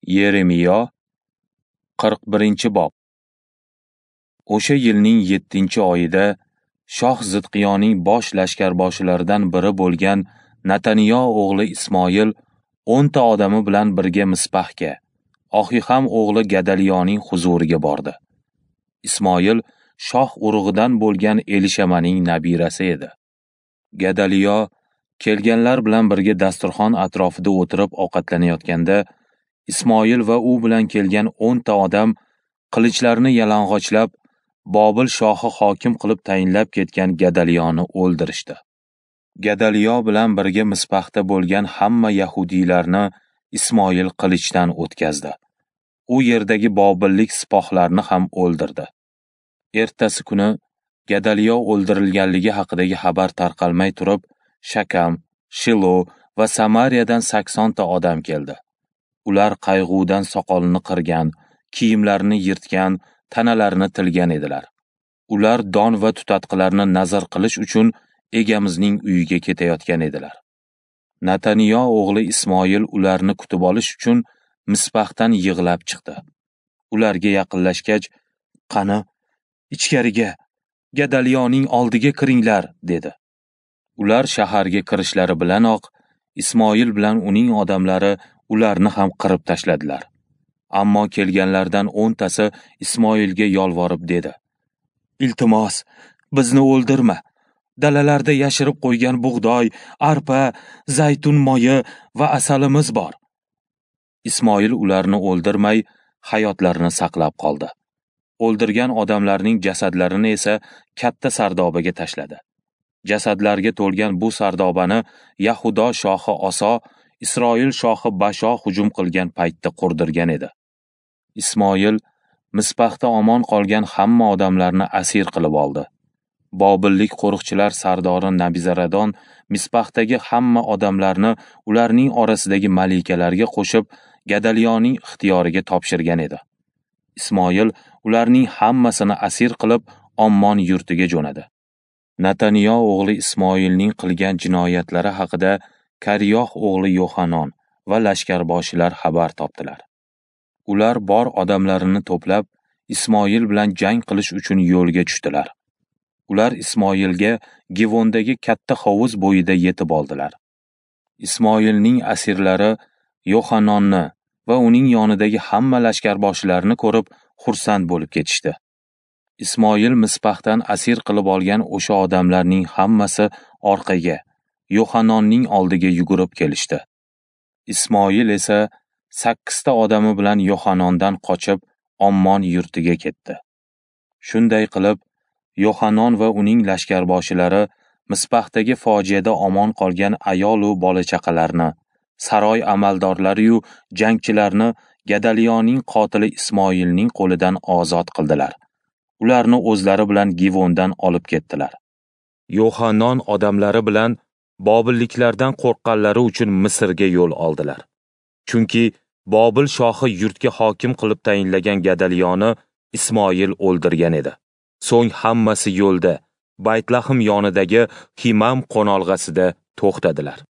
Yeremiyo 41-bob. O'sha yilning 7-oyida shoh Zidqiyoning bosh lashkarboshlaridan biri bo'lgan Nataniyo o'g'li Ismoil 10 ta odami bilan birga Mispahga, Ohiham o'g'li Gadaliyoning huzuriga bordi. Ismoil shoh urug'idan bo'lgan Elishamaning nabirasi edi. Gadaliyo kelganlar bilan birga dasturxon atrofida o'tirib ovqatlanayotganda, Ismoil va u bilan kelgan 10 ta odam qilichlarini yalang'ochlab, Bobil shohi hokim qilib tayinlab ketgan Gadaliyoni o'ldirishdi. Gadaliyo bilan birga Mispahda bo'lgan hamma yahudiylarni Ismoil qilichdan o'tkazdi. U yerdagi bobillik sipohlarni ham o'ldirdi. Ertasi kuni Gadaliyo o'ldirilganligi haqidagi xabar tarqalmay turib, Shakam, Shilo va Samariyadan 80 ta odam keldi. Ular qayg'udan soqolini qirgan, kiyimlarini yirtgan, tanalarini tilgan edilar. Ular don va tutatqilarni nazar qilish uchun egamizning uyiga ketayotgan edilar. Nataniyo o'g'li Ismoil ularni kutib olish uchun Mispahdan yig'lab chiqdi. Ularga yaqinlashgach, "Qani, ichkariga, Gadaliyoning oldiga kiringlar", dedi. Ular shaharga kirishlari bilanoq Ismoil bilan uning odamlari ularni ham qirib tashladilar. Ammo kelganlardan 10 tasi Ismoilga yolvorib dedi: "Iltimos, bizni o'ldirma. Dalalarda yashirib qo'ygan bug'doy, arpa, zaytun moyi va asalimiz bor." Ismoil ularni o'ldirmay, hayotlarini saqlab qoldi. O'ldirgan odamlarning jasadlarini esa katta sardobaga tashladi. Jasadlarga to'lgan bu sardobani Yahudo shohi Oso, Isroil shohi Basho hujum qilgan paytda qurdirgan edi. Ismoil Mispahda omon qolgan hamma odamlarni asir qilib oldi. Bobillik qo'riqchilar sardori Nabizaradon Mispahdagi hamma odamlarni ularning orasidagi malikalarga qo'shib Gadaliyoning ixtiyoriga topshirgan edi. Ismoil ularning hammasini asir qilib Ommon yurtiga jo'nadi. Nataniyo o'g'li Ismoilning qilgan jinoyatlari haqida Kariyoh o'g'li Yohanon va lashkarboshilar xabar topdilar. Ular bor odamlarini to'plab Ismoil bilan jang qilish uchun yo'lga tushdilar. Ular Ismoilga Givondagi katta hovuz bo'yida yetib oldilar. Ismoilning asirlari Yohanonni va uning yonidagi hamma lashkarboshilarni ko'rib xursand bo'lib ketishdi. Ismoil Mispahdan asir qilib olgan o'sha odamlarning hammasi orqaga, Yohanonning oldiga yugurib kelishdi. Ismoil esa 8 ta odami bilan Yohanondan qochib Ommon yurtiga ketdi. Shunday qilib, Yohanon va uning lashkarboshilari Mispahdagi fojiada omon qolgan ayol va bola-chaqalarni, saroy amaldorlari yu jangchilarni Gadaliyoning qotili Ismoilning qo'lidan ozod qildilar. Ularni o'zlari bilan Givondan olib ketdilar. Yohanon odamlari bilan bobilliklardan qo'rqqanlari uchun Misrga yo'l oldilar. Chunki Bobil shohi yurtga hokim qilib tayinlagan Gadaliyoni Ismoil o'ldirgan edi. So'ng hammasi yo'lda Baytlahim yonidagi Himam qo'nolg'asida to'xtadilar.